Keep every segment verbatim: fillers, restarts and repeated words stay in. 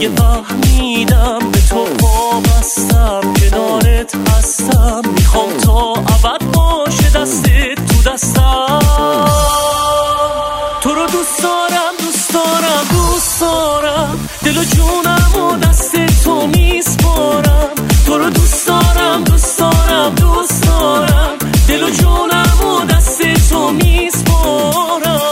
دیگه فهمیدم به تو وابستم، کنارت هستم، میخوام تا ابد باشه دستت تو دستم. تو رو دوست دارم دوست دارم دوست دارم، دل و جونم و دست تو میسپارم. تو رو دوست دارم دوست دارم دوست دارم، دل و جونم و دست تو میسپارم.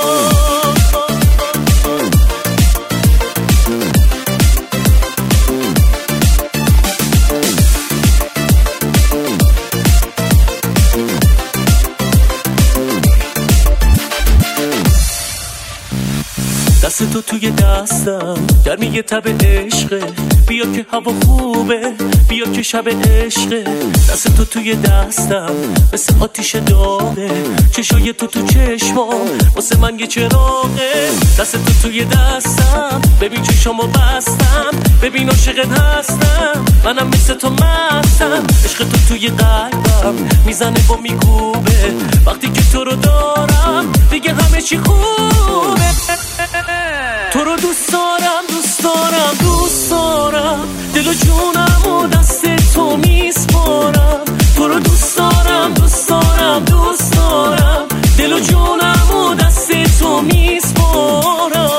دست تو توی دستم گرمی تب عشقه، بیا که هوا خوبه بیا که شب عشقه. دست تو توی دستم مثل آتیش داغه، چشای تو تو چشمام واسه من یه چراغه. دست تو توی دستم ببین چشامو بستم، ببین عاشقت هستم، منم مثل تو مستم. عشق تو توی قلبم میزنه و میکوبه، وقتی که تو رو دارم دیگه همه چی خوبه. تو رو دوست دارم دوست دارم دوست دارم، دل و جونم و دست تو میسپارم. تو رو دوست دارم دوست دارم دوست دارم، دل و جونم و دست تو میسپارم.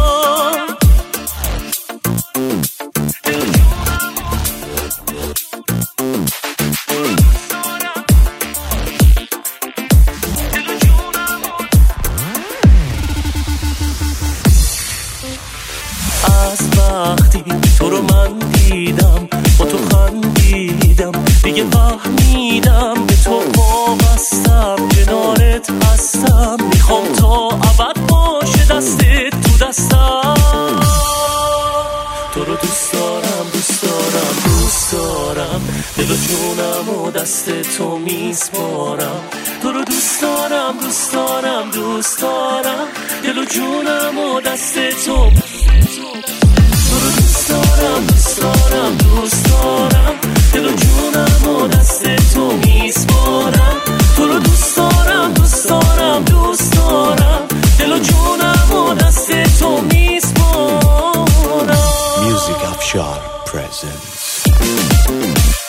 از وقتی تو رو من دیدم با تو خندیدم، دیگه فهمیدم به تو وابستم، کنارت هستم، میخوام تا ابد باشه دستت تو دستم. تو رو دوست دارم دوست دارم دوست دارم، دل و جونم و دست تو میسپارم. تو رو دوست دارم دوست دارم دوست دارم، دل و جونم و دست تو. تو رو دوست دارم دوست دارم دوست دارم، دل و جونم و دست تو میسپارم. تو رو دوست دارم دوست دارم دوست دارم، دل و جونم و دست تو میسپارم. Music Afshar presents